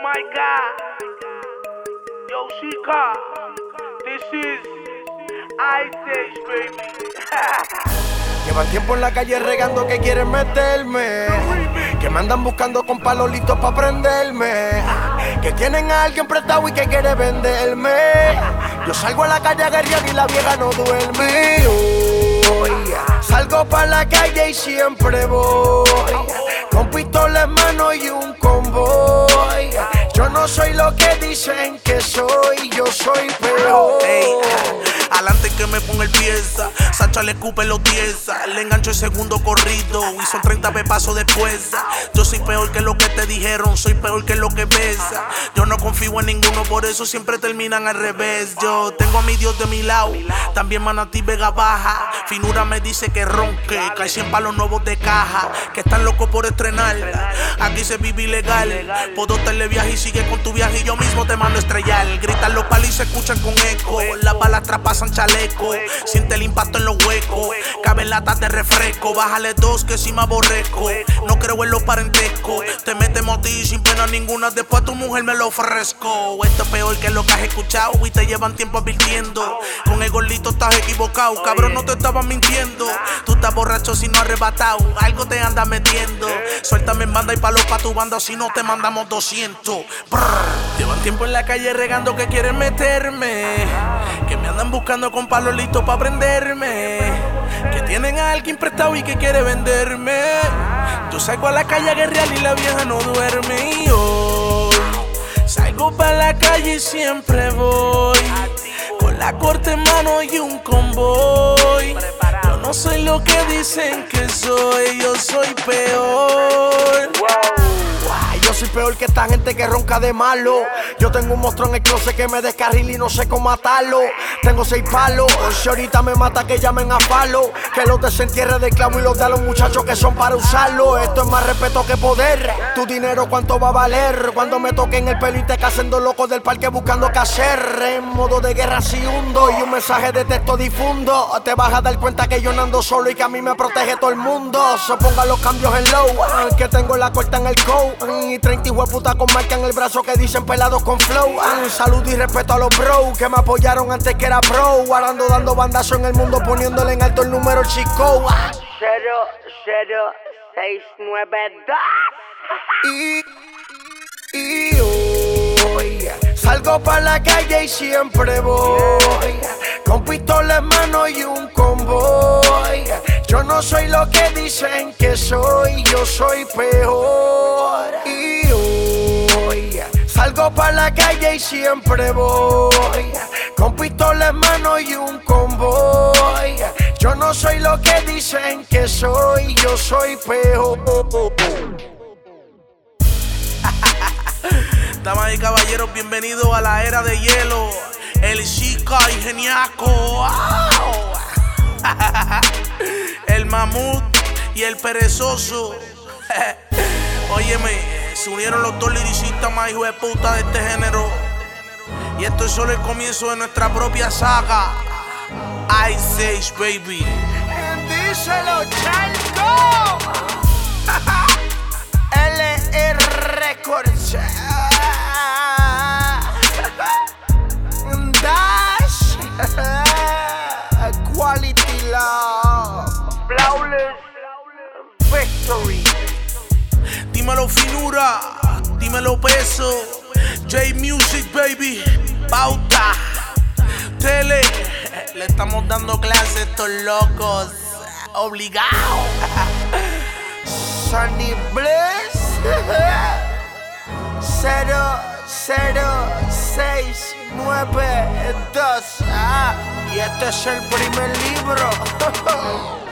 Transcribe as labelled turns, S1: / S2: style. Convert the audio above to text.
S1: my God. Yo, Chica. This is Ice Age, baby.
S2: Llevan tiempo en la calle regando que quieren meterme, que me andan buscando con palos listos pa' prenderme, que tienen a alguien prestado y que quiere venderme. Yo salgo a la calle a guerrear y la vieja no duerme. Salgo pa' la calle y siempre voy con pistola en mano y un convoy. Yo no soy lo que dicen que soy, yo soy peor.
S3: Ey, adelante que me ponga el pieza, Sacha le escupe los 10, le engancho el segundo corrido y son 30 pepazos después. Yo soy peor que lo que te dijeron, soy peor que lo que ves. Yo no confío en ninguno, por eso siempre terminan al revés. Yo tengo a mi Dios de mi lado, también Manatí Vega Baja. Finura me dice que ronque, cae 100 palos nuevos de caja, que están locos por estrenar. Aquí se vive ilegal, puedo darle viaje y sigue con tu viaje y yo mismo te mando a estrellar. Gritan los palos y se escuchan con eco, las balas traspasan chaleco, siente el impacto en los huecos, caben latas de refresco, bájale 2 que si me aborrezco. No creo en los parentescos, te metemos a ti sin pena ninguna, después tu mujer me lo ofrezco. Esto es peor que lo que has escuchado y te llevan tiempo advirtiendo. Con el gordito estás equivocado, cabrón, no te estabas mintiendo. Tú estás borracho si no arrebatado, algo te anda metiendo. Suéltame en banda y palo pa' tu banda, si no te mandamos 200. Brr. Llevan tiempo en la calle regando que quieren meterme, que me andan buscando con palos listos pa' prenderme, que tienen a alguien prestado y que quiere venderme. Yo salgo a la calle a guerrear y la vieja no duerme. Y hoy salgo pa' la calle y siempre voy con la corte en mano y un convoy. Yo no soy lo que dicen que soy, yo soy peor.
S2: Yo soy peor que esta gente que ronca de malo. Yo tengo un monstruo en el closet que me descarrila y no sé cómo matarlo. Tengo 6 palos, si ahorita me mata que llamen a palo, que los desentierre de clavo y los de a los muchachos que son para usarlo. Esto es más respeto que poder. Tu dinero cuánto va a valer cuando me toquen el pelo y te casen 2 locos del parque buscando qué hacer. En modo de guerra si hundo y un mensaje de texto difundo, te vas a dar cuenta que yo no ando solo y que a mí me protege todo el mundo. Se pongan los cambios en low, que tengo la corta en el coat y 30 hijueputas con marca en el brazo que dicen pelados con flow. Salud y respeto a los bros que me apoyaron antes que era pro. Ahora ando dando bandazo en el mundo poniéndole en alto el número chico.
S1: 00692.
S2: Y hoy salgo pa' la calle y siempre voy con pistola en mano y un convoy. Yo no soy lo que dicen que soy, yo soy peor. Y hoy salgo pa' la calle y siempre voy con pistola en mano y un convoy. Yo no soy lo que dicen que soy, yo soy peor.
S3: Damas y caballeros, bienvenidos a la era de hielo. El Chica y Geniaco. El mamut y el perezoso. Óyeme, se unieron los 2 lyricistas más hijos de puta de este género. Y esto es solo el comienzo de nuestra propia saga. Ice Age, baby.
S2: Díselo, Chango. LR Records. Dash. Quality love.
S1: Flawless victory.
S3: Dímelo Finura, dímelo Peso, J Music baby, Pauta, Tele, le estamos dando clases a estos locos, obligado.
S2: Sunny Bliss 00692. Y este es el primer libro.